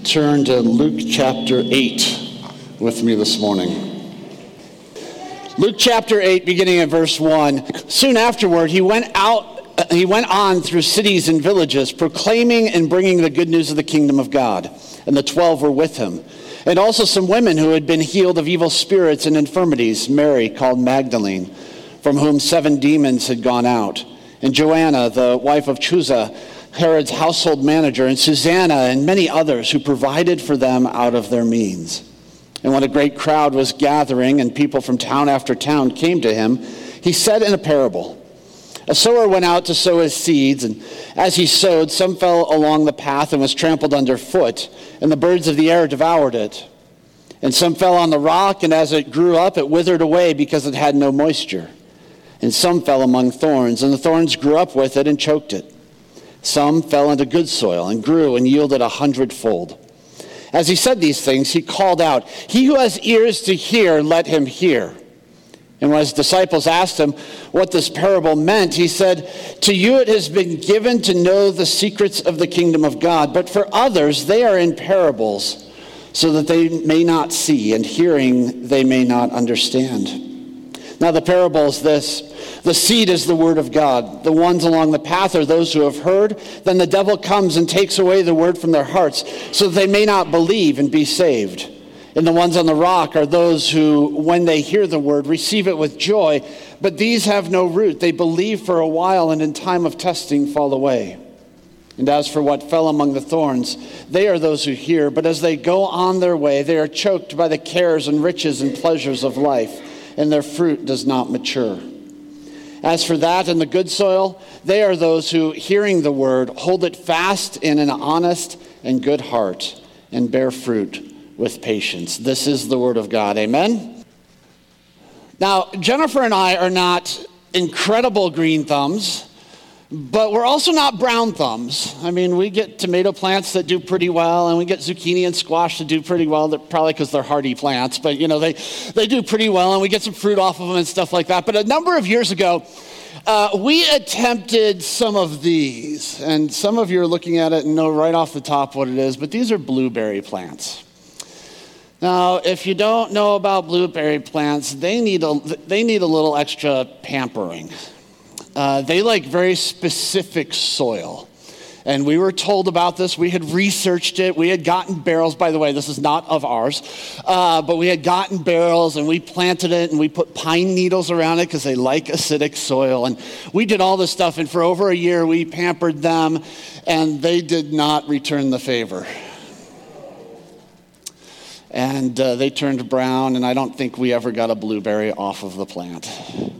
turn to Luke chapter 8 with me this morning. Luke chapter 8, beginning at verse 1. Soon afterward, he went on through cities and villages, proclaiming and bringing the good news of the kingdom of God. And the 12 were with him. And also some women who had been healed of evil spirits and infirmities, Mary, called Magdalene, from whom 7 demons had gone out, and Joanna, the wife of Chuza, Herod's household manager, and Susanna, and many others who provided for them out of their means. And when a great crowd was gathering and people from town after town came to him, he said in a parable, a sower went out to sow his seeds, and as he sowed, some fell along the path and was trampled underfoot, and the birds of the air devoured it. And some fell on the rock, and as it grew up, it withered away because it had no moisture. And some fell among thorns, and the thorns grew up with it and choked it. Some fell into good soil and grew and yielded 100-fold. As he said these things, he called out, "He who has ears to hear, let him hear." And when his disciples asked him what this parable meant, he said, "To you it has been given to know the secrets of the kingdom of God, but for others they are in parables, so that they may not see, and hearing they may not understand." Now the parable is this. The seed is the word of God. The ones along the path are those who have heard. Then the devil comes and takes away the word from their hearts, so that they may not believe and be saved. And the ones on the rock are those who, when they hear the word, receive it with joy. But these have no root. They believe for a while, and in time of testing fall away. And as for what fell among the thorns, they are those who hear. But as they go on their way, they are choked by the cares and riches and pleasures of life, and their fruit does not mature. As for that and the good soil, they are those who, hearing the word, hold it fast in an honest and good heart, and bear fruit with patience. This is the word of God. Amen? Now, Jennifer and I are not incredible green thumbs, but we're also not brown thumbs. I mean, we get tomato plants that do pretty well, and we get zucchini and squash that do pretty well. They're probably because they're hardy plants, but they do pretty well, and we get some fruit off of them and stuff like that. But a number of years ago, we attempted some of these, and some of you are looking at it and know right off the top what it is, but these are blueberry plants. Now, if you don't know about blueberry plants, they need a little extra pampering. They like very specific soil. And we were told about this. We had researched it. We had gotten barrels. By the way, this is not of ours. But we had gotten barrels, and we planted it, and we put pine needles around it because they like acidic soil. And we did all this stuff. And for over a year, we pampered them, and they did not return the favor. And they turned brown, and I don't think we ever got a blueberry off of the plant.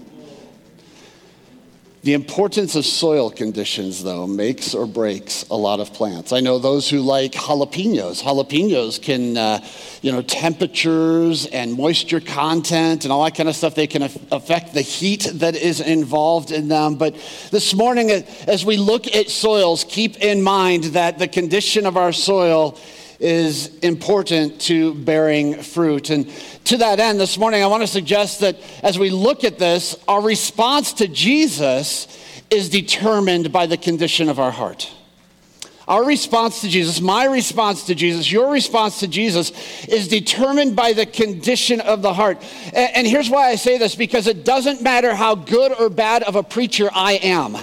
The importance of soil conditions, though, makes or breaks a lot of plants. I know those who like jalapenos. Jalapenos can, temperatures and moisture content and all that kind of stuff, they can affect the heat that is involved in them. But this morning, as we look at soils, keep in mind that the condition of our soil is important to bearing fruit. And to that end, this morning, I want to suggest that as we look at this, our response to Jesus is determined by the condition of our heart. Our response to Jesus, my response to Jesus, your response to Jesus is determined by the condition of the heart. And here's why I say this, because it doesn't matter how good or bad of a preacher I am.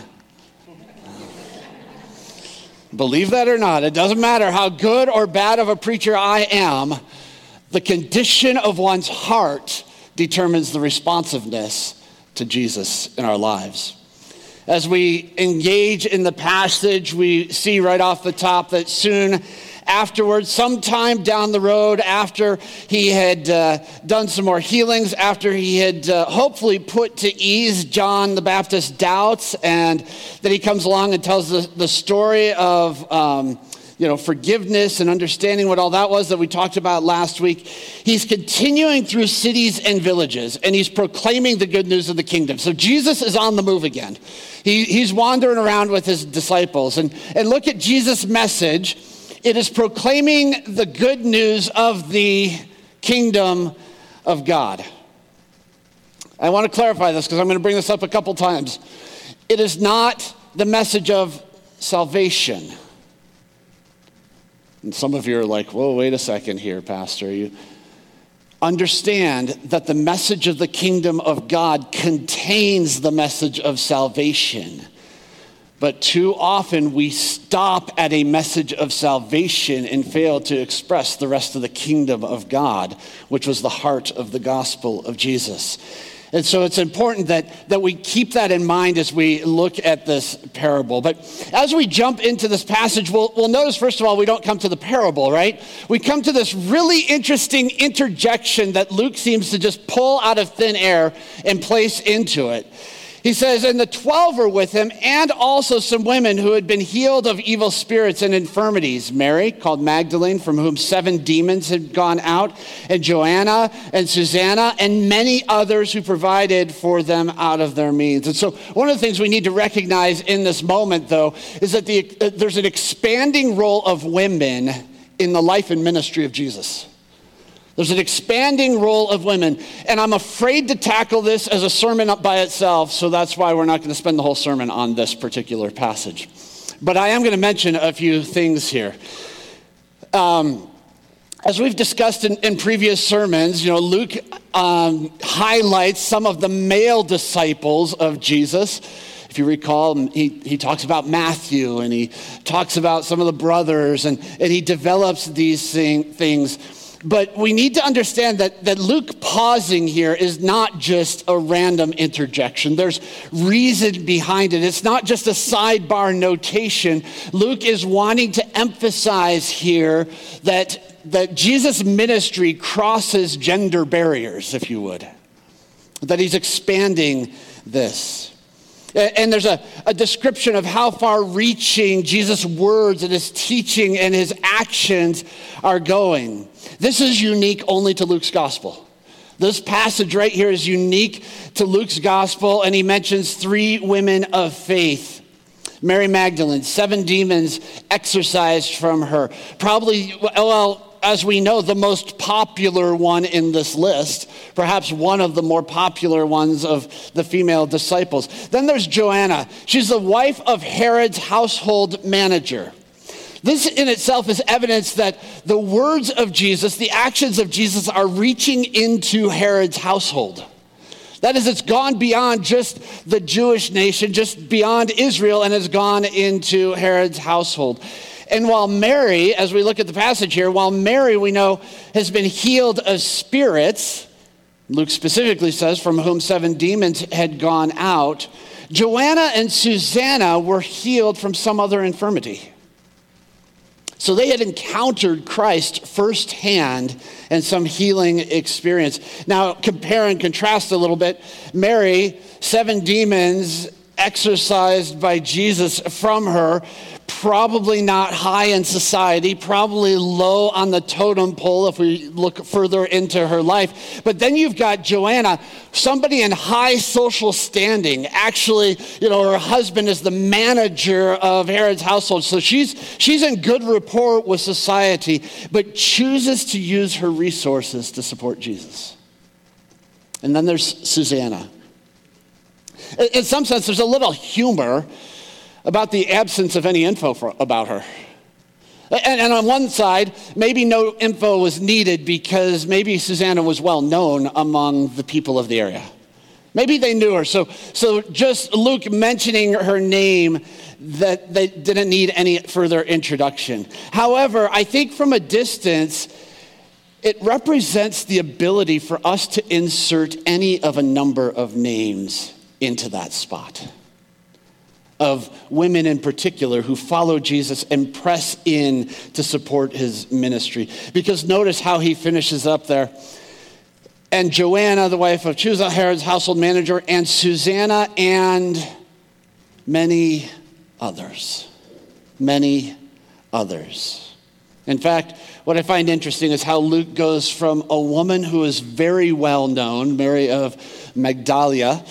Believe that or not, it doesn't matter how good or bad of a preacher I am. The condition of one's heart determines the responsiveness to Jesus in our lives. As we engage in the passage, we see right off the top that soon afterwards, sometime down the road, after he had done some more healings, after he had hopefully put to ease John the Baptist's doubts, and then he comes along and tells the story of forgiveness and understanding what all that was that we talked about last week. He's continuing through cities and villages, and he's proclaiming the good news of the kingdom. So Jesus is on the move again. He's wandering around with his disciples, and look at Jesus' message. It is proclaiming the good news of the kingdom of God. I want to clarify this because I'm going to bring this up a couple times. It is not the message of salvation. And some of you are like, whoa, wait a second here, Pastor. You understand that the message of the kingdom of God contains the message of salvation. But too often we stop at a message of salvation and fail to express the rest of the kingdom of God, which was the heart of the gospel of Jesus. And so it's important that we keep that in mind as we look at this parable. But as we jump into this passage, we'll notice, first of all, we don't come to the parable, right? We come to this really interesting interjection that Luke seems to just pull out of thin air and place into it. He says, and the 12 were with him, and also some women who had been healed of evil spirits and infirmities. Mary, called Magdalene, from whom 7 demons had gone out, and Joanna and Susanna, and many others who provided for them out of their means. And so one of the things we need to recognize in this moment, though, is that there's an expanding role of women in the life and ministry of Jesus. There's an expanding role of women, and I'm afraid to tackle this as a sermon up by itself, so that's why we're not going to spend the whole sermon on this particular passage. But I am going to mention a few things here. As we've discussed in previous sermons, Luke highlights some of the male disciples of Jesus. If you recall, he talks about Matthew, and he talks about some of the brothers, and he develops these things. But we need to understand that Luke pausing here is not just a random interjection. There's reason behind it. It's not just a sidebar notation. Luke is wanting to emphasize here that Jesus' ministry crosses gender barriers, if you would. That he's expanding this. And there's a description of how far-reaching Jesus' words and his teaching and his actions are going. This is unique only to Luke's gospel. This passage right here is unique to Luke's gospel, and he mentions 3 women of faith. Mary Magdalene, 7 demons exorcised from her. Probably, as we know, the most popular one in this list, perhaps one of the more popular ones of the female disciples. Then there's Joanna. She's the wife of Herod's household manager. This in itself is evidence that the words of Jesus, the actions of Jesus, are reaching into Herod's household. That is, it's gone beyond just the Jewish nation, just beyond Israel, and has gone into Herod's household. And while Mary, as we look at the passage here, while Mary, we know, has been healed of spirits, Luke specifically says, from whom 7 demons had gone out, Joanna and Susanna were healed from some other infirmity. So they had encountered Christ firsthand and some healing experience. Now, compare and contrast a little bit. Mary, 7 demons exorcised by Jesus from her, probably not high in society, probably low on the totem pole if we look further into her life. But then you've got Joanna, somebody in high social standing. Actually, her husband is the manager of Herod's household. So she's in good rapport with society, but chooses to use her resources to support Jesus. And then there's Susanna. In some sense, there's a little humor about the absence of any info about her. And on one side, maybe no info was needed because maybe Susanna was well known among the people of the area. Maybe they knew her. So just Luke mentioning her name, that they didn't need any further introduction. However, I think from a distance, it represents the ability for us to insert any of a number of names into that spot of women in particular who follow Jesus and press in to support his ministry. Because notice how he finishes up there. And Joanna, the wife of Chuza, Herod's household manager, and Susanna, and many others. Many others. In fact, what I find interesting is how Luke goes from a woman who is very well known, Mary of Magdala,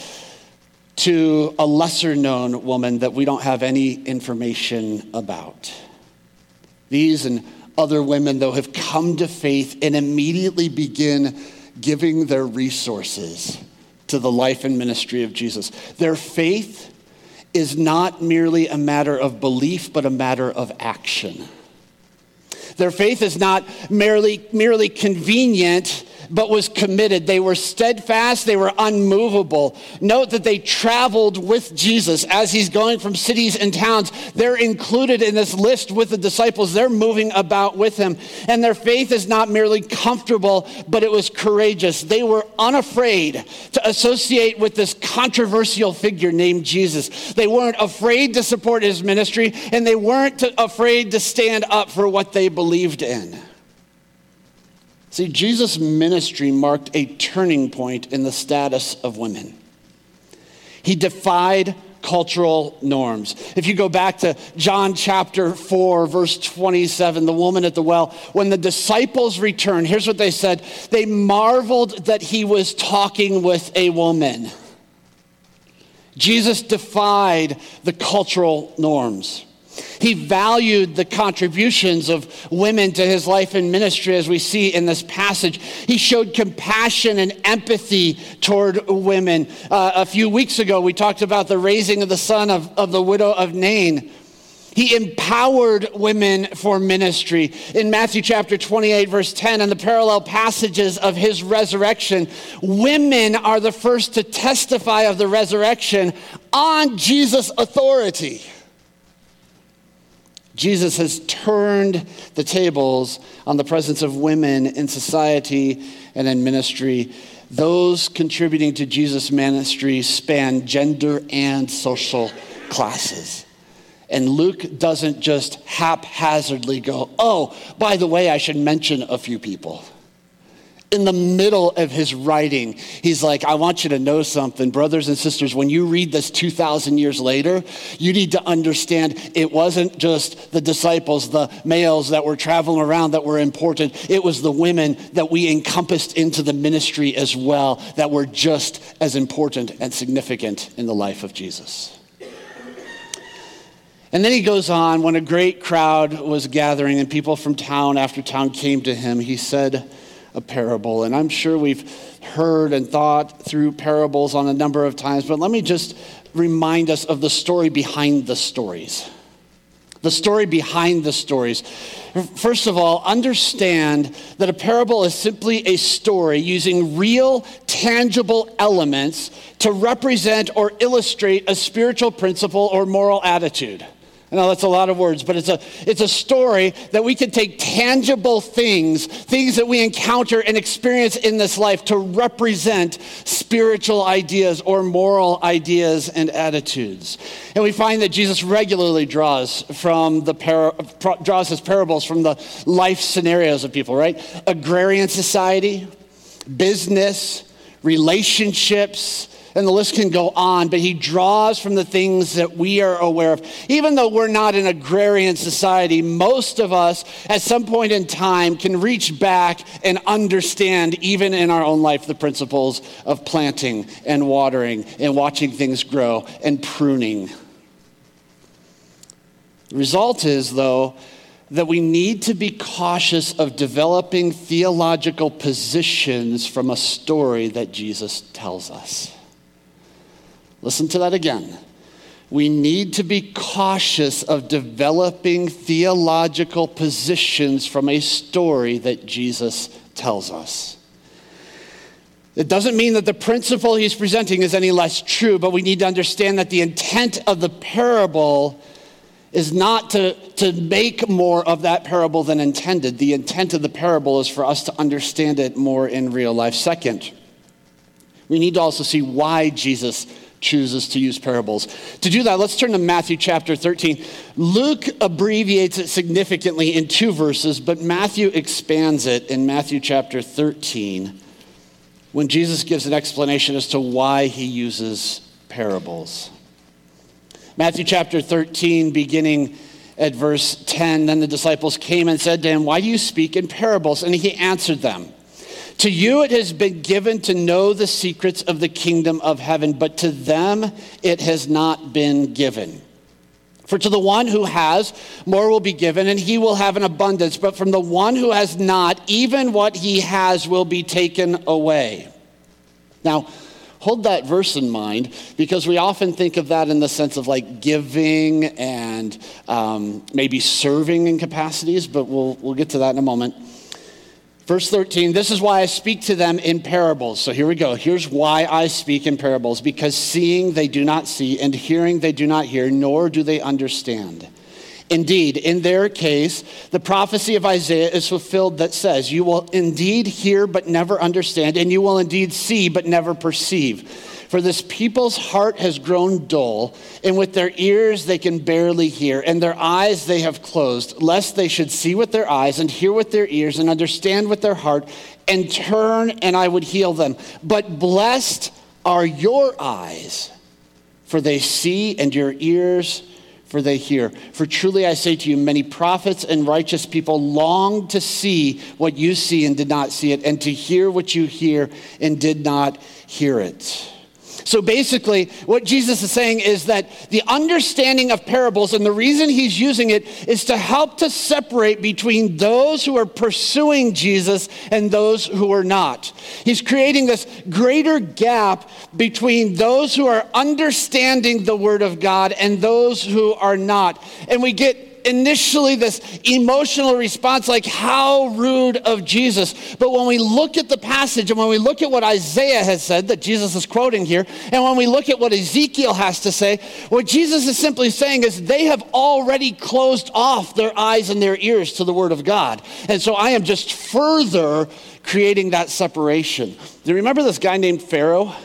to a lesser known woman that we don't have any information about. These and other women, though, have come to faith and immediately begin giving their resources to the life and ministry of Jesus. Their faith is not merely a matter of belief, but a matter of action. Their faith is not merely convenient, but was committed. They were steadfast. They were unmovable. Note that they traveled with Jesus as he's going from cities and towns. They're included in this list with the disciples. They're moving about with him. And their faith is not merely comfortable, but it was courageous. They were unafraid to associate with this controversial figure named Jesus. They weren't afraid to support his ministry, and they weren't afraid to stand up for what they believed in. See, Jesus' ministry marked a turning point in the status of women. He defied cultural norms. If you go back to John chapter 4, verse 27, the woman at the well, when the disciples returned, here's what they said. They marveled that he was talking with a woman. Jesus defied the cultural norms. He valued the contributions of women to his life and ministry, as we see in this passage. He showed compassion and empathy toward women. A few weeks ago, we talked about the raising of the son of the widow of Nain. He empowered women for ministry. In Matthew chapter 28, verse 10, and the parallel passages of his resurrection, women are the first to testify of the resurrection on Jesus' authority. Jesus has turned the tables on the presence of women in society and in ministry. Those contributing to Jesus' ministry span gender and social classes. And Luke doesn't just haphazardly go, oh, by the way, I should mention a few people. In the middle of his writing, he's like, I want you to know something, brothers and sisters. When you read this 2,000 years later, you need to understand it wasn't just the disciples, the males that were traveling around that were important. It was the women that we encompassed into the ministry as well that were just as important and significant in the life of Jesus. And then he goes on, when a great crowd was gathering and people from town after town came to him, he said a parable. And I'm sure we've heard and thought through parables on a number of times, but let me just remind us of the story behind the stories. The story behind the stories. First of all, understand that a parable is simply a story using real, tangible elements to represent or illustrate a spiritual principle or moral attitude. I know that's a lot of words, but it's a story that we can take tangible things that we encounter and experience in this life to represent spiritual ideas or moral ideas and attitudes. And we find that Jesus regularly draws his parables from the life scenarios of people, right? Agrarian society, business, relationships, and the list can go on, but he draws from the things that we are aware of. Even though we're not an agrarian society, most of us at some point in time can reach back and understand, even in our own life, the principles of planting and watering and watching things grow and pruning. The result is, though, that we need to be cautious of developing theological positions from a story that Jesus tells us. Listen to that again. We need to be cautious of developing theological positions from a story that Jesus tells us. It doesn't mean that the principle he's presenting is any less true, but we need to understand that the intent of the parable is not to make more of that parable than intended. The intent of the parable is for us to understand it more in real life. Second, we need to also see why Jesus chooses to use parables. To do that, let's turn to Matthew chapter 13. Luke abbreviates it significantly in 2 verses, but Matthew expands it in Matthew chapter 13 when Jesus gives an explanation as to why he uses parables. Matthew chapter 13, beginning at verse 10, then the disciples came and said to him, "Why do you speak in parables?" And he answered them, "To you it has been given to know the secrets of the kingdom of heaven, but to them it has not been given. For to the one who has, more will be given, and he will have an abundance. But from the one who has not, even what he has will be taken away." Now, hold that verse in mind, because we often think of that in the sense of like giving and maybe serving in capacities, but we'll get to that in a moment. Verse 13, this is why I speak to them in parables. So here we go. Here's why I speak in parables. Because seeing they do not see, and hearing they do not hear, nor do they understand. Indeed, in their case, the prophecy of Isaiah is fulfilled that says, you will indeed hear but never understand, and you will indeed see but never perceive. For this people's heart has grown dull, and with their ears they can barely hear, and their eyes they have closed, lest they should see with their eyes and hear with their ears and understand with their heart and turn, and I would heal them. But blessed are your eyes, for they see, and your ears, for they hear. For truly I say to you, many prophets and righteous people longed to see what you see and did not see it, and to hear what you hear and did not hear it. So basically, what Jesus is saying is that the understanding of parables, and the reason he's using it, is to help to separate between those who are pursuing Jesus and those who are not. He's creating this greater gap between those who are understanding the Word of God and those who are not. And we get initially this emotional response like, how rude of Jesus. But when we look at the passage and when we look at what Isaiah has said that Jesus is quoting here, and when we look at what Ezekiel has to say, what Jesus is simply saying is they have already closed off their eyes and their ears to the Word of God. And so I am just further creating that separation. Do you remember this guy named Pharaoh?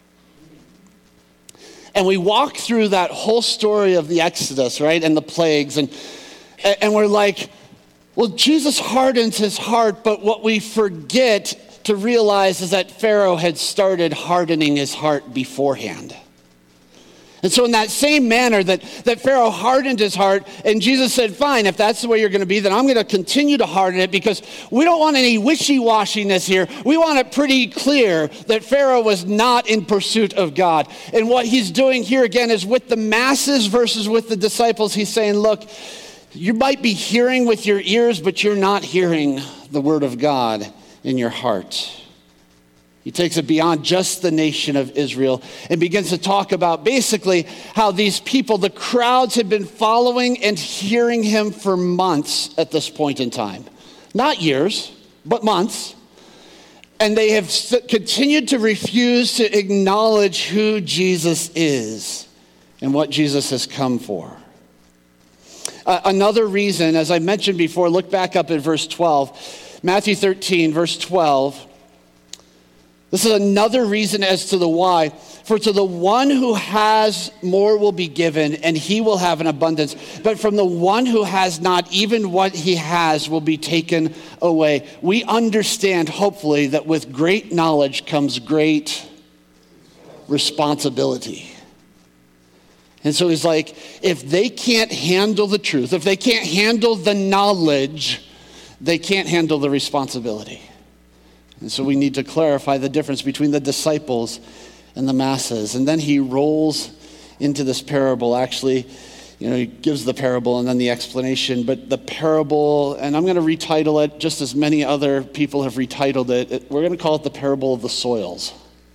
And we walk through that whole story of the Exodus, right, and the plagues, and we're like, well, Jesus hardens his heart, but what we forget to realize is that Pharaoh had started hardening his heart beforehand. And so in that same manner that Pharaoh hardened his heart, and Jesus said, fine, if that's the way you're going to be, then I'm going to continue to harden it, because we don't want any wishy-washiness here. We want it pretty clear that Pharaoh was not in pursuit of God. And what he's doing here again is with the masses versus with the disciples, he's saying, look, you might be hearing with your ears, but you're not hearing the Word of God in your heart. He takes it beyond just the nation of Israel and begins to talk about basically how these people, the crowds, had been following and hearing him for months at this point in time. Not years, but months. And they have continued to refuse to acknowledge who Jesus is and what Jesus has come for. Another reason, as I mentioned before, look back up at verse 12. Matthew 13, verse 12. This is another reason as to the why. For to the one who has, more will be given, and he will have an abundance. But from the one who has not, even what he has will be taken away. We understand, hopefully, that with great knowledge comes great responsibility. And so he's like, if they can't handle the truth, if they can't handle the knowledge, they can't handle the responsibility. And so we need to clarify the difference between the disciples and the masses. And then he rolls into this parable. Actually, he gives the parable and then the explanation. But the parable, and I'm going to retitle it just as many other people have retitled it. We're going to call it the parable of the soils.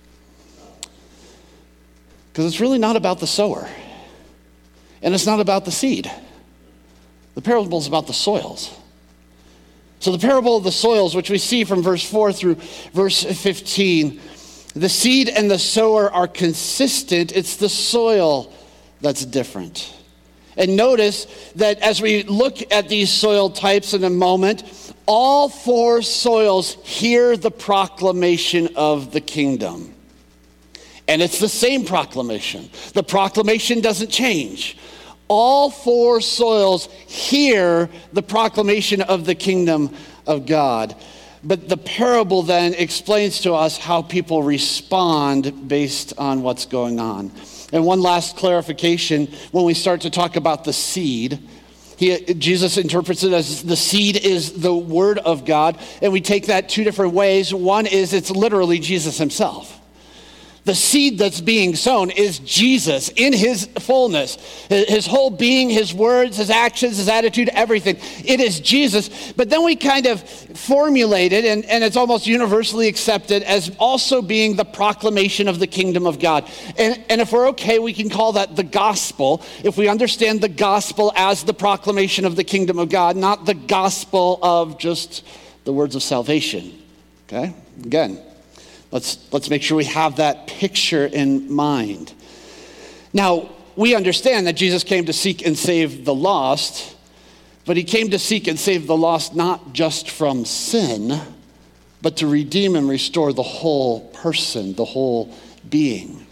Because it's really not about the sower. And it's not about the seed. The parable is about the soils. So the parable of the soils, which we see from verse 4 through verse 15, the seed and the sower are consistent. It's the soil that's different. And notice that as we look at these soil types in a moment, all four soils hear the proclamation of the kingdom. And it's the same proclamation. The proclamation doesn't change. All four soils hear the proclamation of the kingdom of God. But the parable then explains to us how people respond based on what's going on. And one last clarification, when we start to talk about the seed, Jesus interprets it as the seed is the word of God. And we take that two different ways. One is it's literally Jesus himself. The seed that's being sown is Jesus in his fullness. His whole being, his words, his actions, his attitude, everything. It is Jesus. But then we kind of formulate it, and it's almost universally accepted as also being the proclamation of the kingdom of God. And if we're okay, we can call that the gospel, if we understand the gospel as the proclamation of the kingdom of God, not the gospel of just the words of salvation. Okay? Again, let's make sure we have that picture in mind. Now, we understand that Jesus came to seek and save the lost, but he came to seek and save the lost not just from sin, but to redeem and restore the whole person, the whole being.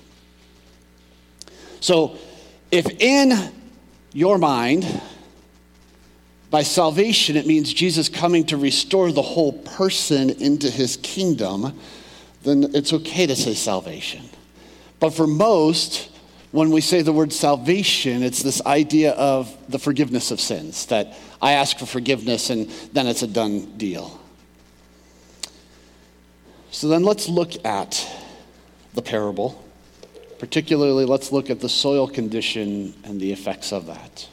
So, if in your mind, by salvation, it means Jesus coming to restore the whole person into his kingdom, then it's okay to say salvation. But for most, when we say the word salvation, it's this idea of the forgiveness of sins, that I ask for forgiveness and then it's a done deal. So then let's look at the parable. Particularly, let's look at the soil condition and the effects of that.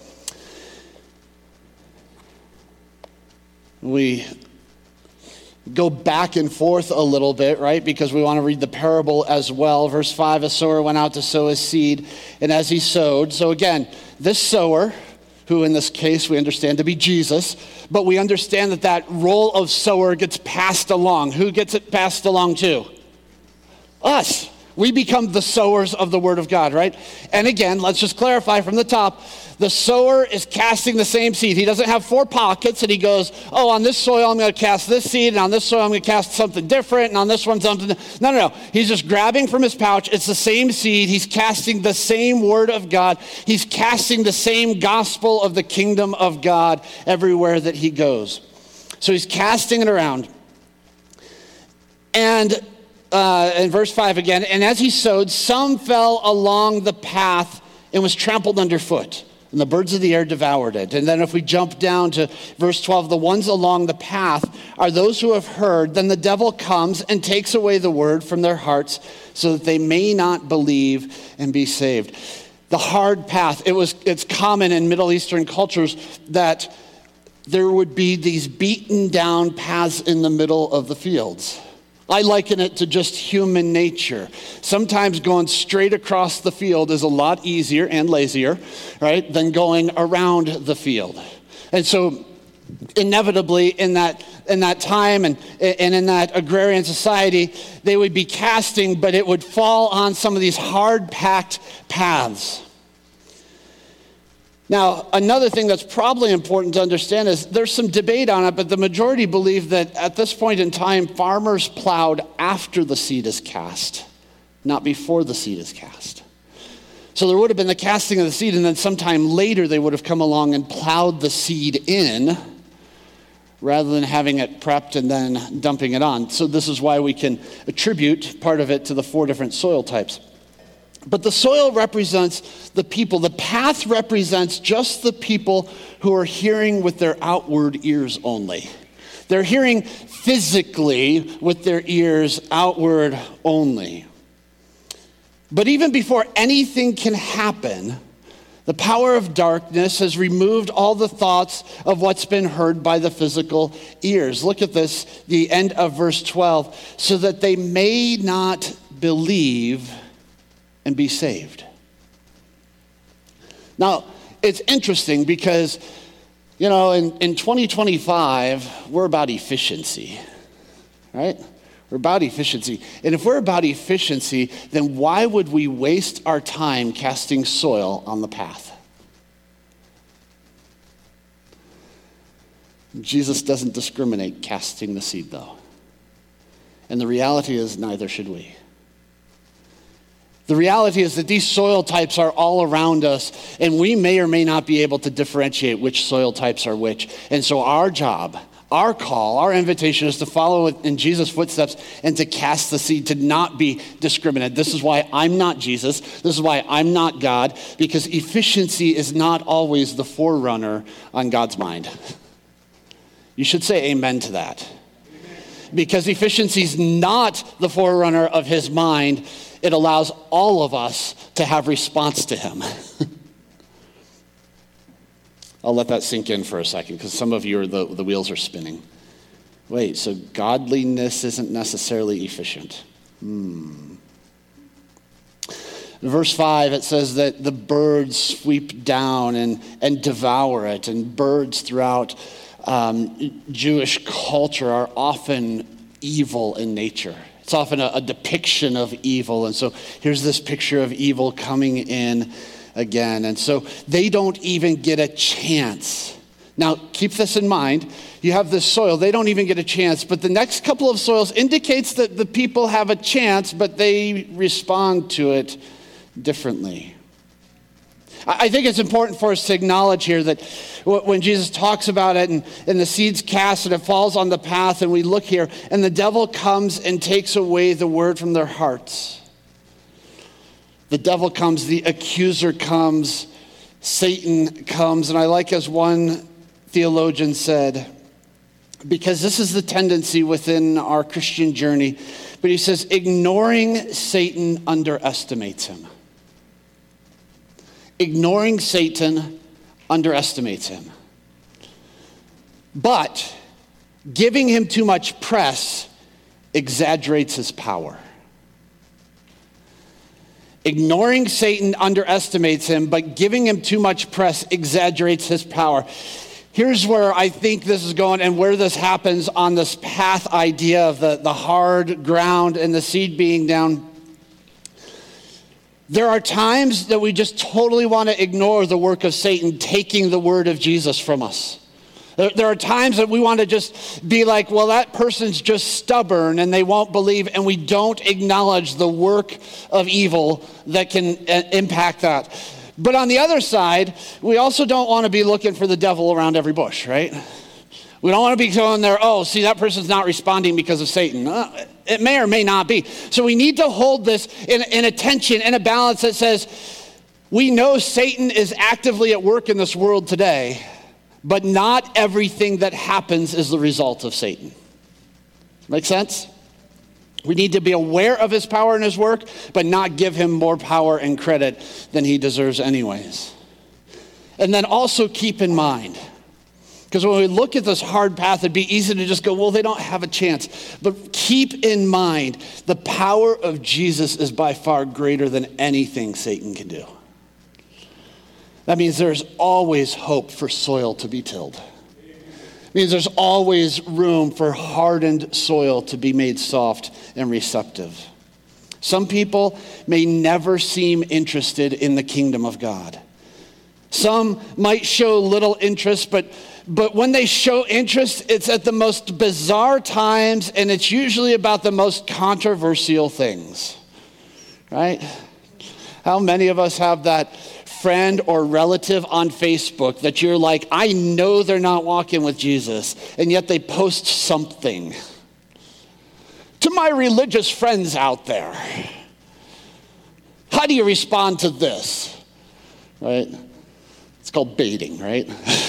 We go back and forth a little bit, right? Because we want to read the parable as well. Verse 5, a sower went out to sow his seed, and as he sowed, so again, this sower, who in this case we understand to be Jesus, but we understand that that role of sower gets passed along. Who gets it passed along to? Us. We become the sowers of the word of God, right? And again, let's just clarify from the top. The sower is casting the same seed. He doesn't have 4 pockets and he goes, oh, on this soil I'm going to cast this seed, and on this soil I'm going to cast something different, and on this one something. No. He's just grabbing from his pouch. It's the same seed. He's casting the same word of God. He's casting the same gospel of the kingdom of God everywhere that he goes. So he's casting it around. And in verse 5 again, and as he sowed, some fell along the path and was trampled underfoot, and the birds of the air devoured it. And then if we jump down to verse 12, the ones along the path are those who have heard. Then the devil comes and takes away the word from their hearts so that they may not believe and be saved. The hard path, it's common in Middle Eastern cultures that there would be these beaten down paths in the middle of the fields. I liken it to just human nature. Sometimes going straight across the field is a lot easier and lazier, right, than going around the field. And so inevitably in that time and in that agrarian society, they would be casting, but it would fall on some of these hard-packed paths. Now, another thing that's probably important to understand is there's some debate on it, but the majority believe that at this point in time, farmers plowed after the seed is cast, not before the seed is cast. So there would have been the casting of the seed, and then sometime later they would have come along and plowed the seed in rather than having it prepped and then dumping it on. So this is why we can attribute part of it to the 4 different soil types. But the soil represents the people. The path represents just the people who are hearing with their outward ears only. They're hearing physically with their ears outward only. But even before anything can happen, the power of darkness has removed all the thoughts of what's been heard by the physical ears. Look at this, the end of verse 12. So that they may not believe and be saved. Now, it's interesting because, in 2025, we're about efficiency, right? We're about efficiency. And if we're about efficiency, then why would we waste our time casting soil on the path? Jesus doesn't discriminate casting the seed, though. And the reality is, neither should we. The reality is that these soil types are all around us, and we may or may not be able to differentiate which soil types are which. And so our job, our call, our invitation is to follow in Jesus' footsteps and to cast the seed, to not be discriminate. This is why I'm not Jesus. This is why I'm not God, because efficiency is not always the forerunner on God's mind. You should say amen to that. Because efficiency is not the forerunner of his mind. it allows all of us to have response to him. I'll let that sink in for a second, because some of you, the wheels are spinning. Wait, so godliness isn't necessarily efficient. In verse 5, it says that the birds sweep down and devour it, and birds throughout Jewish culture are often evil in nature. It's often a depiction of evil, and so here's this picture of evil coming in again, and so they don't even get a chance. Now, keep this in mind. You have this soil. They don't even get a chance, but the next couple of soils indicates that the people have a chance, but they respond to it differently. I think it's important for us to acknowledge here that when Jesus talks about it and the seed's cast and it falls on the path, and we look here and the devil comes and takes away the word from their hearts. The devil comes, the accuser comes, Satan comes, and I like as one theologian said, because this is the tendency within our Christian journey, but he says, ignoring Satan underestimates him. Ignoring Satan underestimates him. But giving him too much press exaggerates his power. Ignoring Satan underestimates him, but giving him too much press exaggerates his power. Here's where I think this is going and where this happens on this path idea of the hard ground and the seed being down. There are times that we just totally want to ignore the work of Satan taking the word of Jesus from us. There are times that we want to just be like, well, that person's just stubborn and they won't believe, and we don't acknowledge the work of evil that can impact that. But on the other side, we also don't want to be looking for the devil around every bush, right? We don't want to be going there, oh, see, that person's not responding because of Satan. It may or may not be. So we need to hold this in a tension, in a balance that says, we know Satan is actively at work in this world today, but not everything that happens is the result of Satan. Make sense? We need to be aware of his power and his work, but not give him more power and credit than he deserves anyways. And then also keep in mind, because when we look at this hard path, it'd be easy to just go, well, they don't have a chance. But keep in mind, the power of Jesus is by far greater than anything Satan can do. That means there's always hope for soil to be tilled. It means there's always room for hardened soil to be made soft and receptive. Some people may never seem interested in the kingdom of God. Some might show little interest, but when they show interest, it's at the most bizarre times, and it's usually about the most controversial things, right? How many of us have that friend or relative on Facebook that you're like, I know they're not walking with Jesus, and yet they post something? To my religious friends out there, how do you respond to this? Right? It's called baiting, right?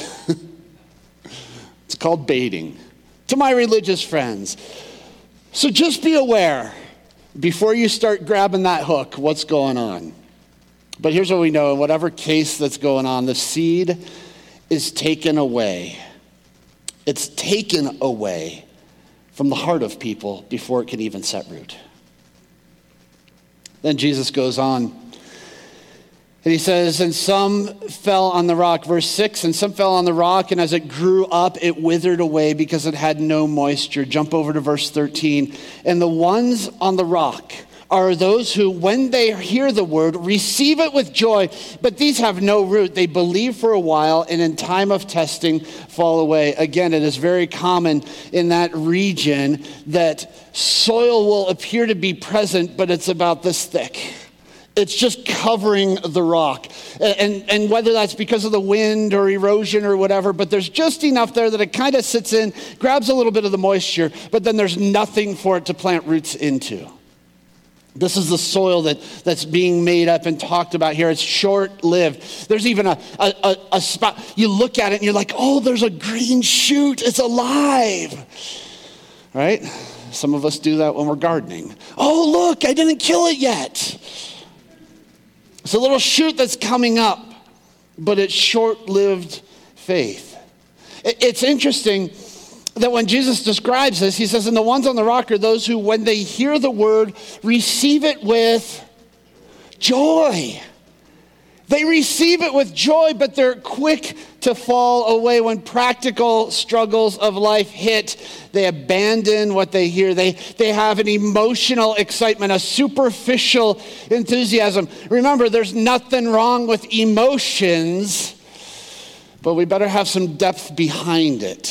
It's called baiting. To my religious friends. So just be aware before you start grabbing that hook, what's going on. But here's what we know. In whatever case that's going on, the seed is taken away. It's taken away from the heart of people before it can even set root. Then Jesus goes on. And he says, and some fell on the rock. Verse 6, and some fell on the rock, and as it grew up, it withered away because it had no moisture. Jump over to verse 13. And the ones on the rock are those who, when they hear the word, receive it with joy, but these have no root. They believe for a while, and in time of testing, fall away. Again, it is very common in that region that soil will appear to be present, but it's about this thick. It's just covering the rock. And whether that's because of the wind or erosion or whatever, but there's just enough there that it kind of sits in, grabs a little bit of the moisture, but then there's nothing for it to plant roots into. This is the soil that's being made up and talked about here. It's short-lived. There's even a spot. You look at it and you're like, oh, there's a green shoot. It's alive. Right? Some of us do that when we're gardening. Oh, look, I didn't kill it yet. It's a little shoot that's coming up, but it's short-lived faith. It's interesting that when Jesus describes this, he says, and the ones on the rock are those who, when they hear the word, receive it with joy. They receive it with joy, but they're quick to fall away when practical struggles of life hit. They abandon what they hear. They have an emotional excitement, a superficial enthusiasm. Remember, there's nothing wrong with emotions, but we better have some depth behind it.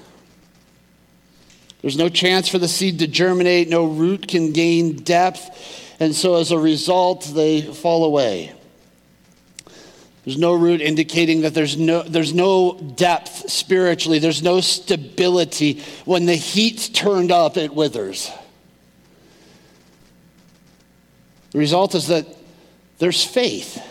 There's no chance for the seed to germinate. No root can gain depth. And so as a result, they fall away. There's no root indicating that there's no depth spiritually. There's no stability. When the heat's turned up, it withers. The result is that there's faith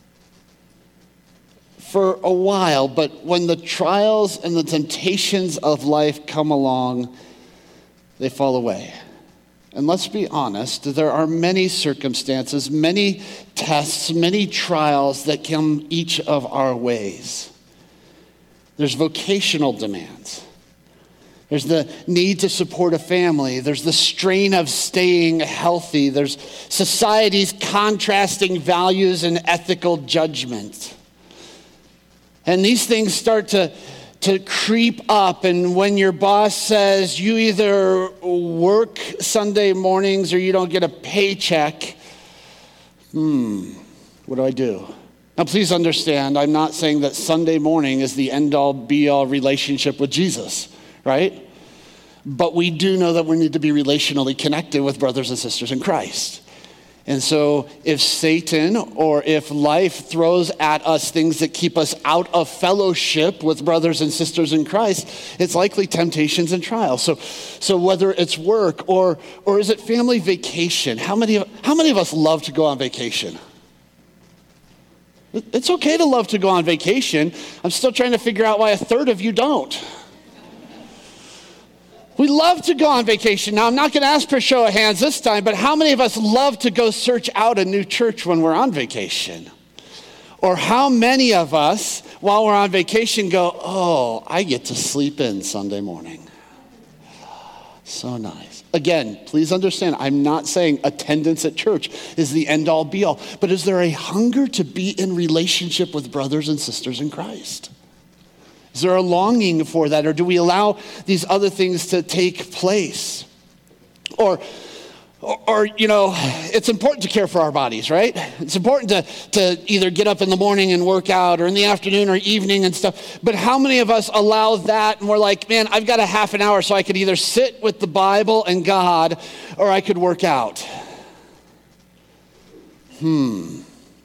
for a while, but when the trials and the temptations of life come along, they fall away. And let's be honest, there are many circumstances, many tests, many trials that come each of our ways. There's vocational demands. There's the need to support a family. There's the strain of staying healthy. There's society's contrasting values and ethical judgment. And these things start to creep up, and when your boss says you either work Sunday mornings or you don't get a paycheck, what do I do? Now please understand, I'm not saying that Sunday morning is the end-all be-all relationship with Jesus, right? But we do know that we need to be relationally connected with brothers and sisters in Christ. And so if Satan or if life throws at us things that keep us out of fellowship with brothers and sisters in Christ, it's likely temptations and trials. So whether it's work or is it family vacation? How many of us love to go on vacation? It's okay to love to go on vacation. I'm still trying to figure out why a third of you don't. We love to go on vacation. Now, I'm not going to ask for a show of hands this time, but how many of us love to go search out a new church when we're on vacation? Or how many of us, while we're on vacation, go, oh, I get to sleep in Sunday morning. So nice. Again, please understand, I'm not saying attendance at church is the end-all be-all, but is there a hunger to be in relationship with brothers and sisters in Christ? Is there a longing for that, or do we allow these other things to take place? Or it's important to care for our bodies, right? It's important to either get up in the morning and work out, or in the afternoon or evening and stuff. But how many of us allow that, and we're like, man, I've got a half an hour, so I could either sit with the Bible and God, or I could work out. See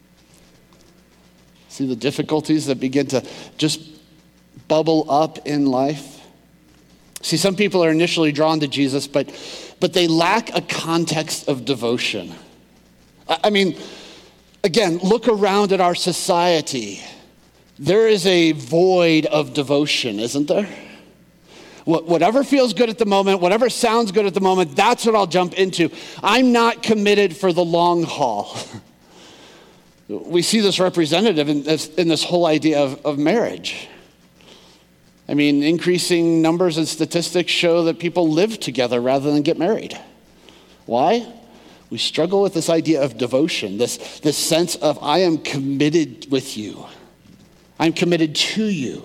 the difficulties that begin to just bubble up in life? See, some people are initially drawn to Jesus, but they lack a context of devotion. I mean, again, look around at our society. There is a void of devotion, isn't there? Whatever feels good at the moment, whatever sounds good at the moment, that's what I'll jump into. I'm not committed for the long haul. We see this representative in this whole idea of marriage. I mean, increasing numbers and statistics show that people live together rather than get married. Why? We struggle with this idea of devotion, this sense of I am committed with you. I'm committed to you.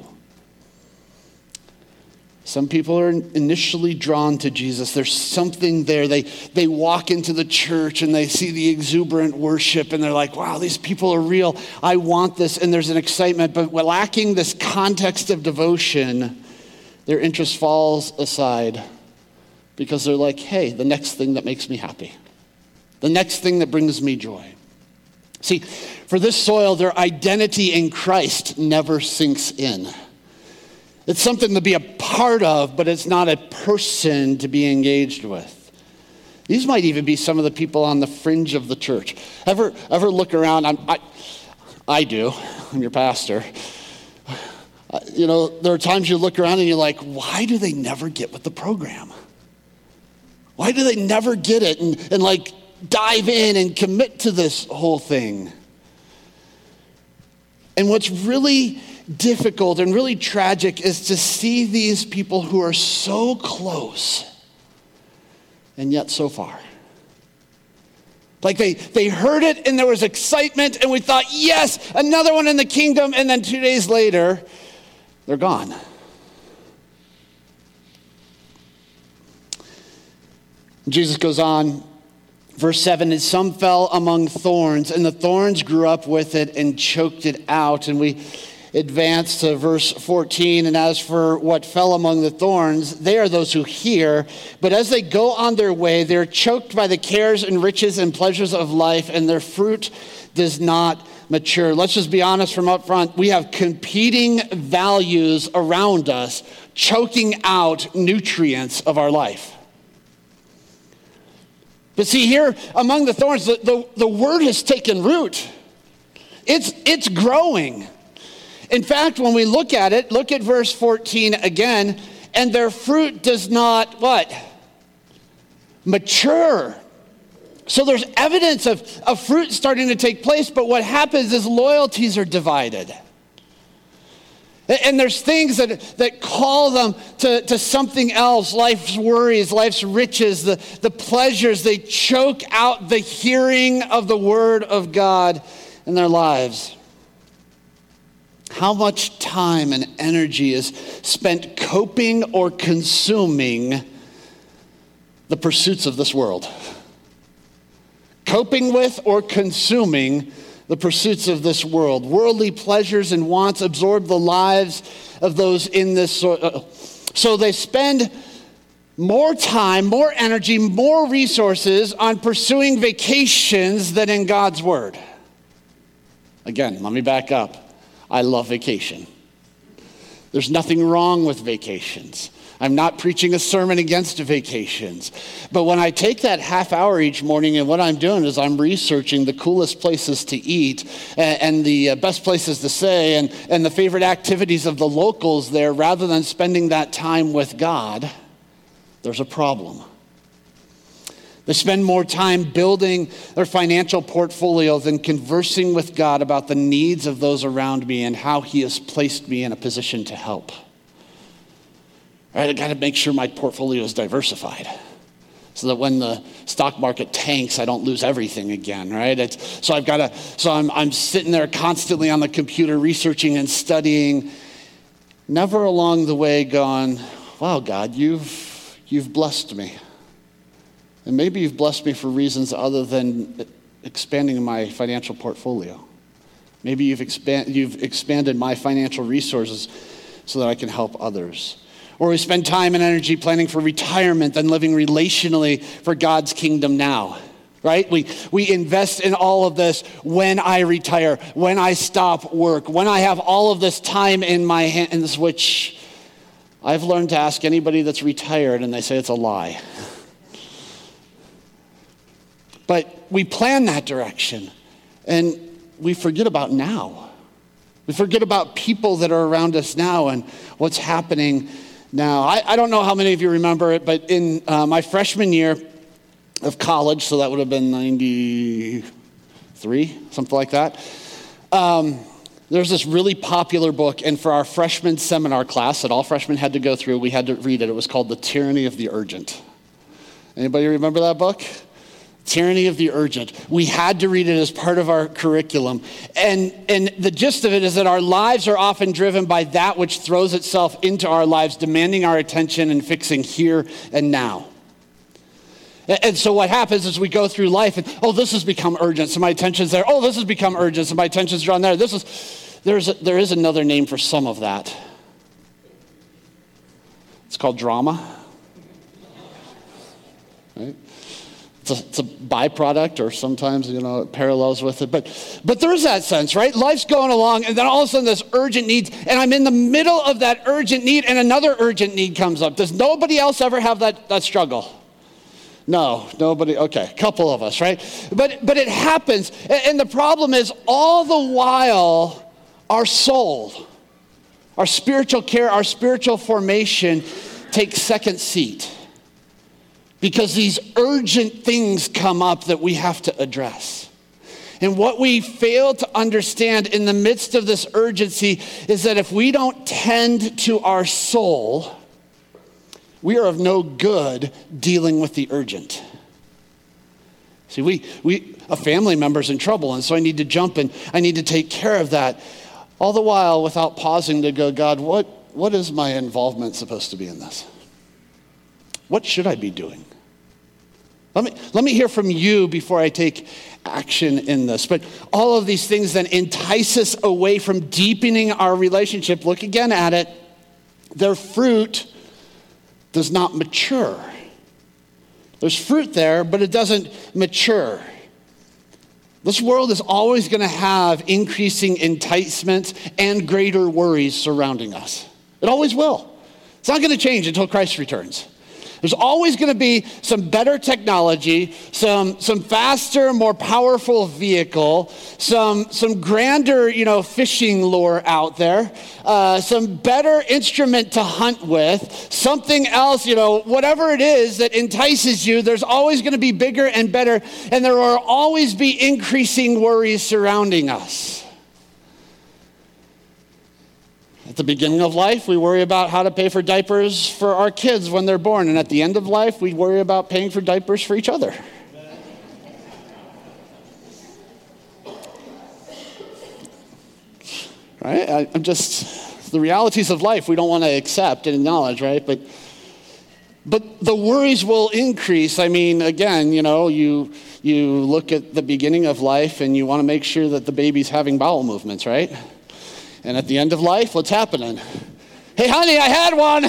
Some people are initially drawn to Jesus. There's something there. They walk into the church and they see the exuberant worship and they're like, wow, these people are real. I want this. And there's an excitement. But lacking this context of devotion, their interest falls aside because they're like, hey, the next thing that makes me happy. The next thing that brings me joy. See, for this soil, their identity in Christ never sinks in. It's something to be a part of, but it's not a person to be engaged with. These might even be some of the people on the fringe of the church. Ever look around? I do. I'm your pastor. There are times you look around and you're like, why do they never get with the program? Why do they never get it and like dive in and commit to this whole thing? And what's really difficult and really tragic is to see these people who are so close and yet so far. Like they heard it and there was excitement and we thought, yes, another one in the kingdom. And then 2 days later, they're gone. Jesus goes on, verse 7, and some fell among thorns, and the thorns grew up with it and choked it out. And we advance to verse 14, and as for what fell among the thorns, they are those who hear, but as they go on their way, they're choked by the cares and riches and pleasures of life, and their fruit does not mature. Let's just be honest from up front. We have competing values around us, choking out nutrients of our life. But see, here among the thorns, the word has taken root. It's growing. In fact, when we look at it, look at verse 14 again, and their fruit does not, what? Mature. So there's evidence of fruit starting to take place, but what happens is loyalties are divided. And there's things that call them to something else, life's worries, life's riches, the pleasures. They choke out the hearing of the word of God in their lives. How much time and energy is spent coping or consuming the pursuits of this world? Coping with or consuming the pursuits of this world. Worldly pleasures and wants absorb the lives of those in this. So they spend more time, more energy, more resources on pursuing vacations than in God's word. Again, let me back up. I love vacation. There's nothing wrong with vacations. I'm not preaching a sermon against vacations. But when I take that half hour each morning, and what I'm doing is I'm researching the coolest places to eat and the best places to stay and the favorite activities of the locals there, rather than spending that time with God, there's a problem. They spend more time building their financial portfolio than conversing with God about the needs of those around me and how He has placed me in a position to help. Right, I got to make sure my portfolio is diversified so that when the stock market tanks, I don't lose everything again, right? So I'm sitting there constantly on the computer researching and studying, never along the way going, wow, God, you've blessed me. And maybe you've blessed me for reasons other than expanding my financial portfolio. Maybe you've expanded my financial resources so that I can help others. Or we spend time and energy planning for retirement and living relationally for God's kingdom now, right? We invest in all of this when I retire, when I stop work, when I have all of this time in my hands, which I've learned to ask anybody that's retired and they say it's a lie. But we plan that direction and we forget about now. We forget about people that are around us now and what's happening now. I don't know how many of you remember it, but in my freshman year of college, so that would have been 93, something like that, there's this really popular book, and for our freshman seminar class that all freshmen had to go through, we had to read it. It was called The Tyranny of the Urgent. Anybody remember that book? Tyranny of the Urgent. We had to read it as part of our curriculum. And the gist of it is that our lives are often driven by that which throws itself into our lives, demanding our attention and fixing here and now. And so what happens is we go through life and, this has become urgent, so my attention's there. This has become urgent, so my attention's drawn there. There is another name for some of that. It's called drama. Right? It's a byproduct, or sometimes, it parallels with it. But there's that sense, right? Life's going along, and then all of a sudden this urgent need, and I'm in the middle of that urgent need, and another urgent need comes up. Does nobody else ever have that struggle? No, nobody. Okay, a couple of us, right? But it happens, and the problem is all the while our soul, our spiritual care, our spiritual formation takes second seat. because these urgent things come up that we have to address. And what we fail to understand in the midst of this urgency is that if we don't tend to our soul, we are of no good dealing with the urgent. See, a family member's in trouble, and so I need to jump in. I need to take care of that. All the while without pausing to go, God, what is my involvement supposed to be in this? What should I be doing? Let me hear from you before I take action in this. But all of these things then entice us away from deepening our relationship. Look again at it. Their fruit does not mature. There's fruit there, but it doesn't mature. This world is always going to have increasing enticements and greater worries surrounding us. It always will. It's not going to change until Christ returns. There's always going to be some better technology, some faster, more powerful vehicle, some grander, fishing lure out there, some better instrument to hunt with, something else, whatever it is that entices you, there's always going to be bigger and better, and there will always be increasing worries surrounding us. At the beginning of life, we worry about how to pay for diapers for our kids when they're born. And at the end of life, we worry about paying for diapers for each other. Right? The realities of life we don't want to accept and acknowledge, right? But the worries will increase. I mean, again, you look at the beginning of life and you want to make sure that the baby's having bowel movements, right? And at the end of life, what's happening? Hey, honey, I had one.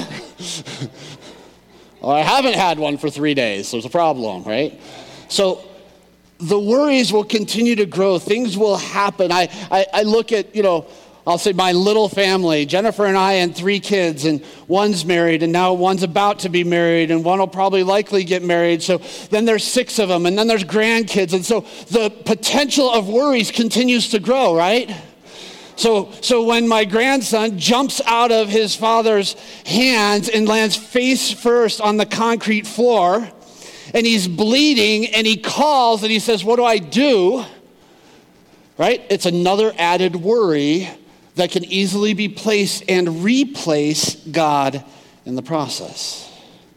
Or I haven't had one for 3 days. There's a problem, right? So the worries will continue to grow. Things will happen. I look at, I'll say my little family, Jennifer and I and 3 kids, and one's married, and now one's about to be married, and one will probably likely get married. So then there's 6 of them, and then there's grandkids. And so the potential of worries continues to grow, right? So when my grandson jumps out of his father's hands and lands face first on the concrete floor, and he's bleeding, and he calls and he says, what do I do? Right? It's another added worry that can easily be placed and replace God in the process.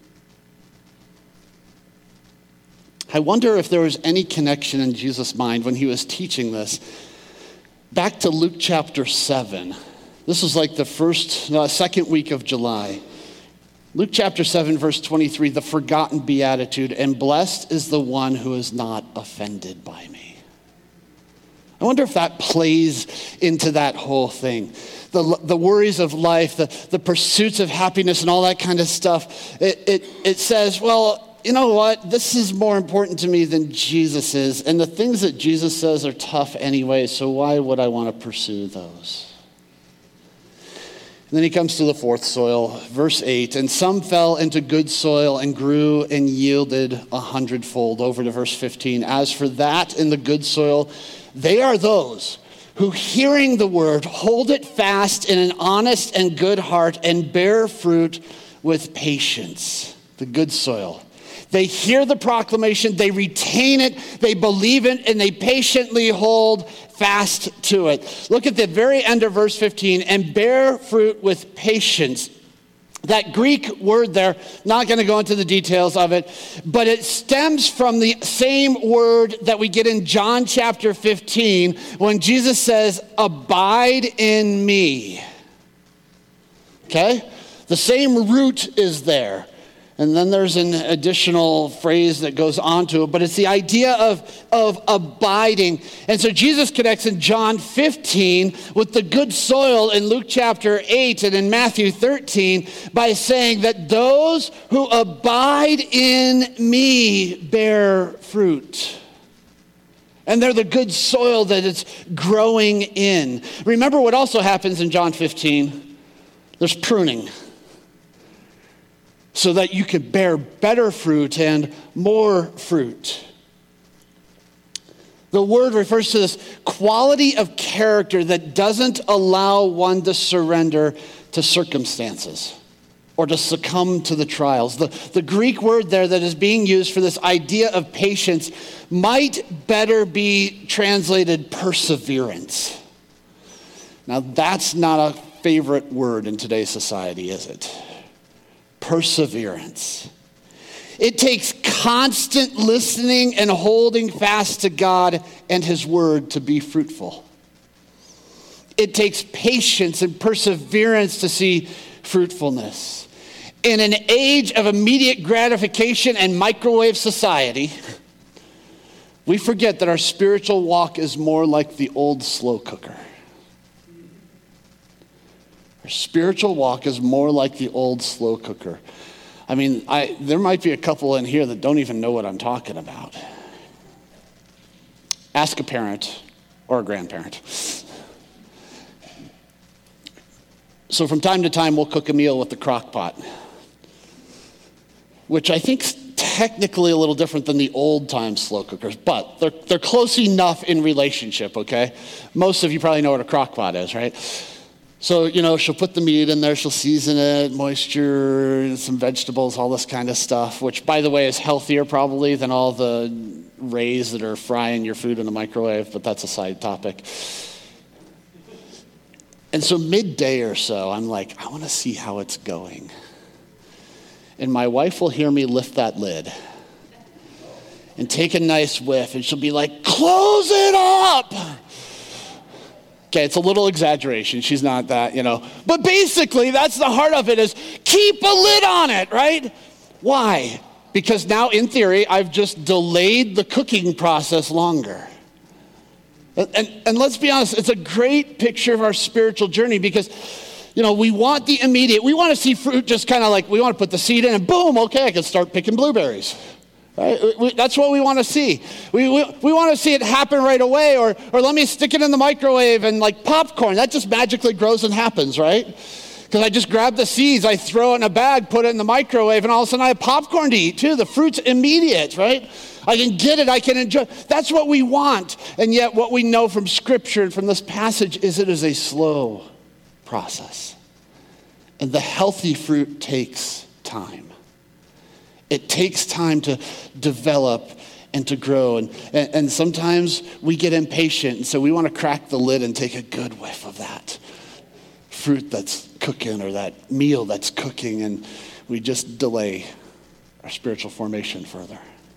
I wonder if there was any connection in Jesus' mind when he was teaching this. Back to Luke chapter 7. This was like the second week of July. Luke chapter 7, verse 23, the forgotten beatitude, and blessed is the one who is not offended by me. I wonder if that plays into that whole thing. The worries of life, the pursuits of happiness and all that kind of stuff. It says, well, you know what? This is more important to me than Jesus is. And the things that Jesus says are tough anyway, so why would I want to pursue those? And then he comes to the fourth soil, verse 8. And some fell into good soil and grew and yielded 100-fold. Over to verse 15. As for that in the good soil, they are those who, hearing the word, hold it fast in an honest and good heart and bear fruit with patience. The good soil. They hear the proclamation, they retain it, they believe it, and they patiently hold fast to it. Look at the very end of verse 15, and bear fruit with patience. That Greek word there, not going to go into the details of it, but it stems from the same word that we get in John chapter 15 when Jesus says, abide in me. Okay? The same root is there. And then there's an additional phrase that goes on to it, but it's the idea of abiding. And so Jesus connects in John 15 with the good soil in Luke chapter 8 and in Matthew 13 by saying that those who abide in me bear fruit. And they're the good soil that it's growing in. Remember what also happens in John 15? There's pruning. So that you could bear better fruit and more fruit. The word refers to this quality of character that doesn't allow one to surrender to circumstances. or to succumb to the trials. The Greek word there that is being used for this idea of patience might better be translated perseverance. Now, that's not a favorite word in today's society, is it? Perseverance. It takes constant listening and holding fast to God and His word to be fruitful. It takes patience and perseverance to see fruitfulness. In an age of immediate gratification and microwave society, we forget that our spiritual walk is more like the old slow cooker. Our spiritual walk is more like the old slow cooker. I mean, there might be a couple in here that don't even know what I'm talking about. Ask a parent or a grandparent. So from time to time, we'll cook a meal with the crock pot, which I think is technically a little different than the old-time slow cookers, but they're close enough in relationship, okay? Most of you probably know what a crock pot is, right? So, she'll put the meat in there, she'll season it, moisture, some vegetables, all this kind of stuff, which, by the way, is healthier probably than all the rays that are frying your food in the microwave, but that's a side topic. And so midday or so, I'm like, I want to see how it's going. And my wife will hear me lift that lid and take a nice whiff, and she'll be like, close it up! Okay, it's a little exaggeration. She's not that, But basically, that's the heart of it is keep a lid on it, right? Why? Because now, in theory, I've just delayed the cooking process longer. And let's be honest, it's a great picture of our spiritual journey because, we want the immediate. We want to see fruit just kind of like, we want to put the seed in and boom, okay, I can start picking blueberries. Right? That's what we want to see. We want to see it happen right away, or let me stick it in the microwave and like popcorn. That just magically grows and happens, right? Because I just grab the seeds, I throw it in a bag, put it in the microwave, and all of a sudden I have popcorn to eat too. The fruit's immediate, right? I can get it, I can enjoy. That's what we want. And yet what we know from Scripture and from this passage is it is a slow process. And the healthy fruit takes time. It takes time to develop and to grow. And sometimes we get impatient, and so we want to crack the lid and take a good whiff of that fruit that's cooking or that meal that's cooking, and we just delay our spiritual formation further.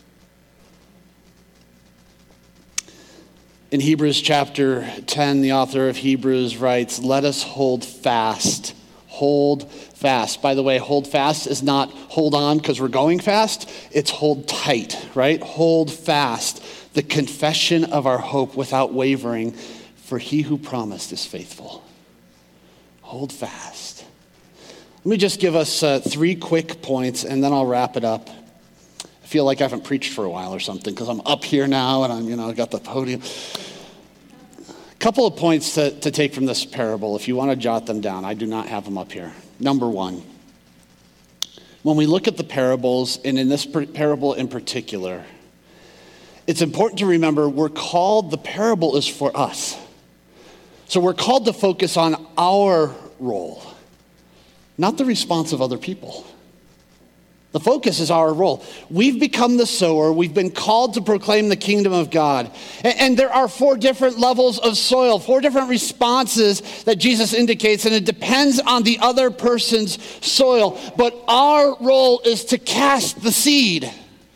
In Hebrews chapter 10, the author of Hebrews writes, let us hold fast. Hold fast. By the way, hold fast is not hold on because we're going fast. It's hold tight, right? Hold fast the confession of our hope without wavering, for he who promised is faithful. Hold fast. Let me just give us 3 quick points and then I'll wrap it up. I feel like I haven't preached for a while or something because I'm up here now and I'm, got the podium. Couple of points to take from this parable, if you want to jot them down. I do not have them up here. Number 1, when we look at the parables, and in this parable in particular, it's important to remember the parable is for us. So we're called to focus on our role, not the response of other people. The focus is our role. We've become the sower. We've been called to proclaim the kingdom of God. And there are 4 different levels of soil, 4 different responses that Jesus indicates, and it depends on the other person's soil. But our role is to cast the seed.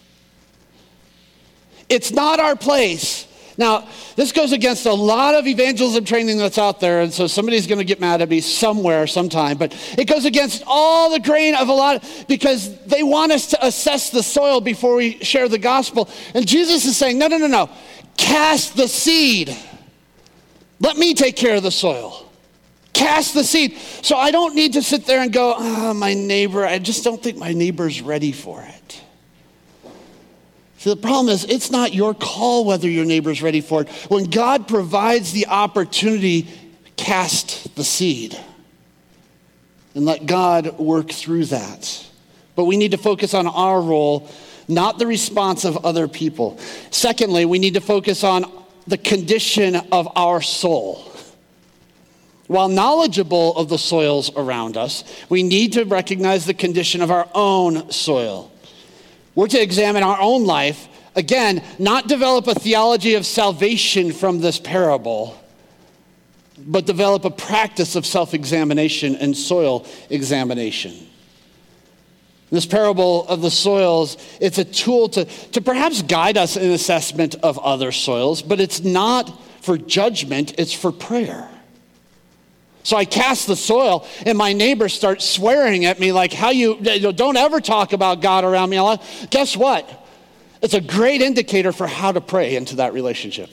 It's not our place. Now, this goes against a lot of evangelism training that's out there, and so somebody's going to get mad at me somewhere, sometime, but it goes against all the grain of a lot, because they want us to assess the soil before we share the gospel. And Jesus is saying, no. Cast the seed. Let me take care of the soil. Cast the seed. So I don't need to sit there and go, my neighbor, I just don't think my neighbor's ready for it. See, the problem is, it's not your call whether your neighbor's ready for it. When God provides the opportunity, cast the seed. And let God work through that. But we need to focus on our role, not the response of other people. Secondly, we need to focus on the condition of our soul. While knowledgeable of the soils around us, we need to recognize the condition of our own soil. We're to examine our own life, again, not develop a theology of salvation from this parable, but develop a practice of self-examination and soil examination. This parable of the soils, it's a tool to perhaps guide us in assessment of other soils, but it's not for judgment, it's for prayer. So I cast the soil, and my neighbor starts swearing at me like, how you don't ever talk about God around me. Guess what? It's a great indicator for how to pray into that relationship.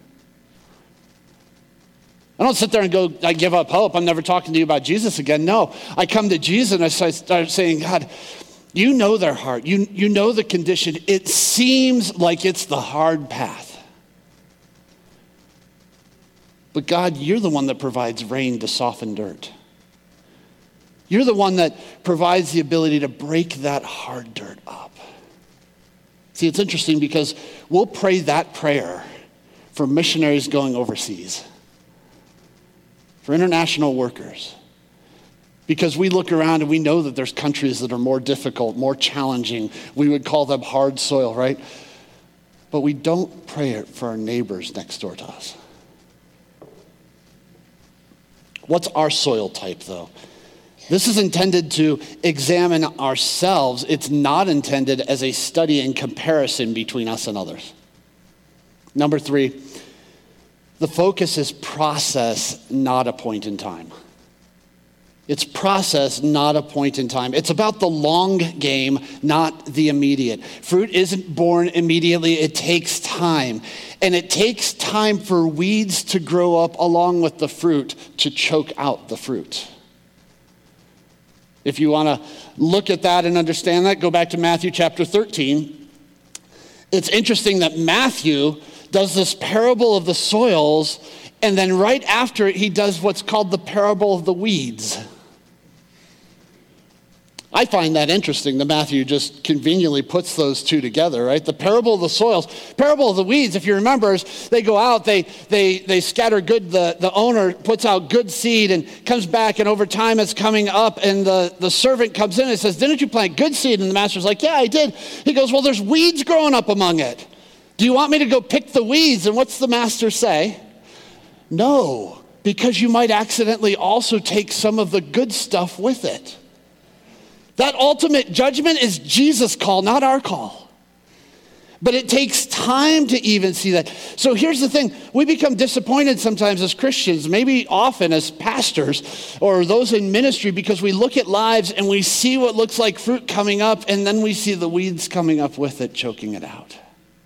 I don't sit there and go, I give up hope. I'm never talking to you about Jesus again. No, I come to Jesus and I start saying, God, you know their heart. You know the condition. It seems like it's the hard path. But God, you're the one that provides rain to soften dirt. You're the one that provides the ability to break that hard dirt up. See, it's interesting because we'll pray that prayer for missionaries going overseas, for international workers, because we look around and we know that there's countries that are more difficult, more challenging. We would call them hard soil, right? But we don't pray it for our neighbors next door to us. What's our soil type, though? This is intended to examine ourselves. It's not intended as a study and comparison between us and others. Number 3, the focus is process, not a point in time. It's process, not a point in time. It's about the long game, not the immediate. Fruit isn't born immediately. It takes time. And it takes time for weeds to grow up along with the fruit to choke out the fruit. If you want to look at that and understand that, go back to Matthew chapter 13. It's interesting that Matthew does this parable of the soils, and then right after it, he does what's called the parable of the weeds. I find that interesting that Matthew just conveniently puts those two together, right? The parable of the soils, parable of the weeds, if you remember, they go out, they scatter good, the owner puts out good seed and comes back, and over time it's coming up, and the servant comes in and says, didn't you plant good seed? And the master's like, yeah, I did. He goes, well, there's weeds growing up among it. Do you want me to go pick the weeds? And what's the master say? No, because you might accidentally also take some of the good stuff with it. That ultimate judgment is Jesus' call, not our call. But it takes time to even see that. So here's the thing. We become disappointed sometimes as Christians, maybe often as pastors or those in ministry, because we look at lives and we see what looks like fruit coming up, and then we see the weeds coming up with it, choking it out.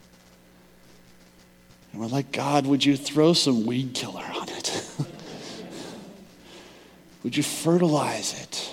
And we're like, God, would you throw some weed killer on it? Would you fertilize it?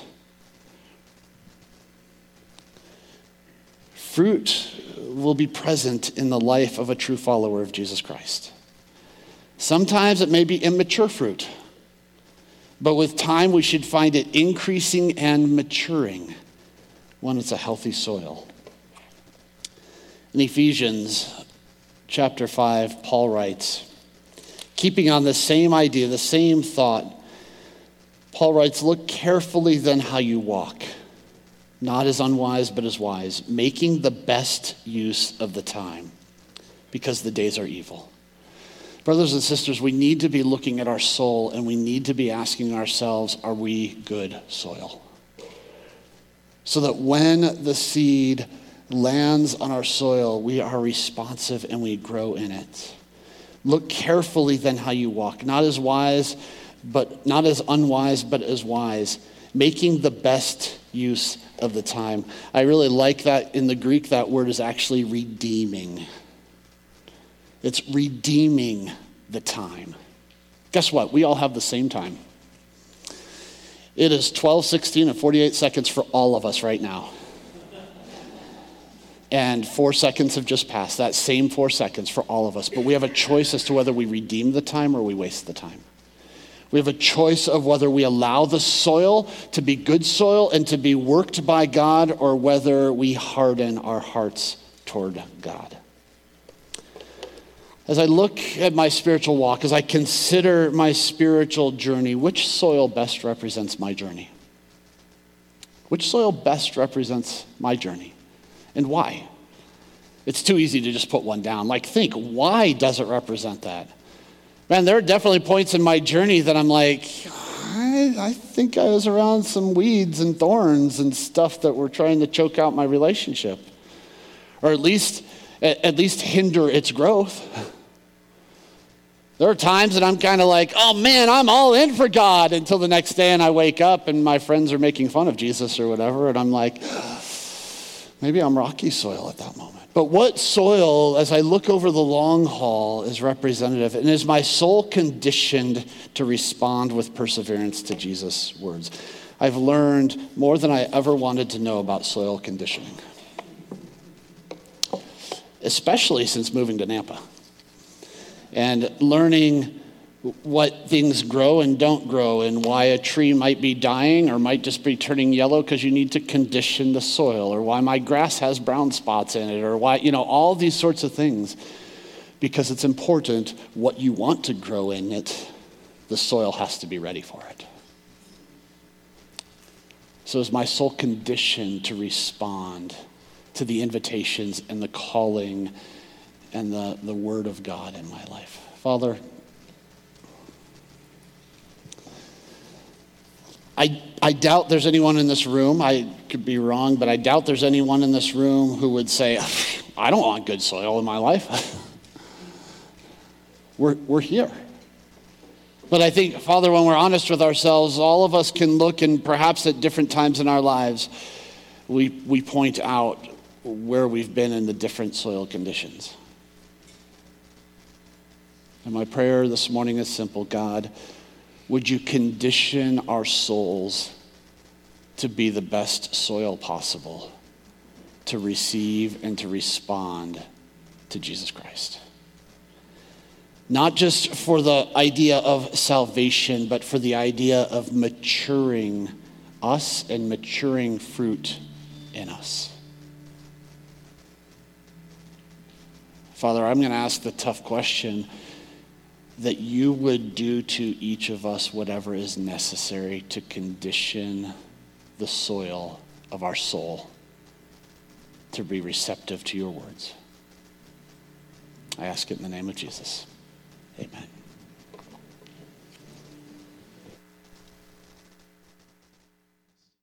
Fruit will be present in the life of a true follower of Jesus Christ. Sometimes it may be immature fruit, but with time we should find it increasing and maturing when it's a healthy soil. In Ephesians chapter 5, Paul writes, keeping on the same idea, the same thought, Paul writes, look carefully then how you walk, not as unwise, but as wise, making the best use of the time, because the days are evil. Brothers and sisters, we need to be looking at our soul, and we need to be asking ourselves, are we good soil? So that when the seed lands on our soil, we are responsive and we grow in it. Look carefully then how you walk, not as wise, but not as unwise, but as wise, making the best use of the time. I really like that in the Greek, that word is actually redeeming. It's redeeming the time. Guess what? We all have the same time. It is 12:16 and 48 seconds for all of us right now. And 4 seconds have just passed, that same 4 seconds for all of us. But we have a choice as to whether we redeem the time or we waste the time. We have a choice of whether we allow the soil to be good soil and to be worked by God, or whether we harden our hearts toward God. As I look at my spiritual walk, as I consider my spiritual journey, which soil best represents my journey? Which soil best represents my journey? And why? It's too easy to just put one down. Like, think, why does it represent that? Man, there are definitely points in my journey that I'm like, I think I was around some weeds and thorns and stuff that were trying to choke out my relationship, or at least hinder its growth. There are times that I'm kind of like, oh man, I'm all in for God, until the next day and I wake up and my friends are making fun of Jesus or whatever, and I'm like, maybe I'm rocky soil at that moment. But what soil, as I look over the long haul, is representative? And is my soul conditioned to respond with perseverance to Jesus' words? I've learned more than I ever wanted to know about soil conditioning, especially since moving to Nampa and learning what things grow and don't grow, and why a tree might be dying or might just be turning yellow because you need to condition the soil, or why my grass has brown spots in it, or why, all these sorts of things. Because it's important what you want to grow in it, the soil has to be ready for it. So is my soul conditioned to respond to the invitations and the calling and the word of God in my life? Father, I doubt there's anyone in this room, I could be wrong, but I doubt there's anyone in this room who would say, I don't want good soil in my life. We're here. But I think, Father, when we're honest with ourselves, all of us can look, and perhaps at different times in our lives, we point out where we've been in the different soil conditions. And my prayer this morning is simple. God, would you condition our souls to be the best soil possible to receive and to respond to Jesus Christ? Not just for the idea of salvation, but for the idea of maturing us and maturing fruit in us. Father, I'm going to ask the tough question, that you would do to each of us whatever is necessary to condition the soil of our soul to be receptive to your words. I ask it in the name of Jesus. Amen.